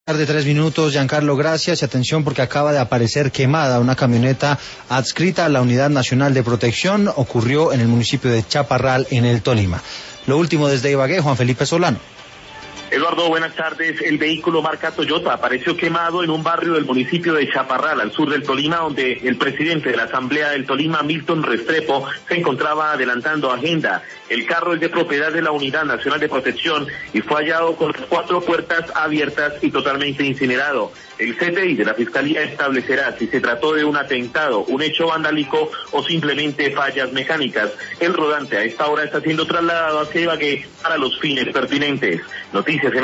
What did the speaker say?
De 3 minutos, Giancarlo, gracias y atención porque acaba de aparecer quemada una camioneta adscrita a la Unidad Nacional de Protección. Ocurrió en el municipio de Chaparral, en el Tolima. Lo último desde Ibagué, Juan Felipe Solano. Eduardo, buenas tardes. El vehículo marca Toyota apareció quemado en un barrio del municipio de Chaparral, al sur del Tolima, donde el presidente de la Asamblea del Tolima, Milton Restrepo, se encontraba adelantando agenda. El carro es de propiedad de la Unidad Nacional de Protección y fue hallado con las 4 puertas abiertas y totalmente incinerado. El CTI de la Fiscalía establecerá si se trató de un atentado, un hecho vandálico o simplemente fallas mecánicas. El rodante a esta hora está siendo trasladado hacia Ibagué para los fines pertinentes. Noticias en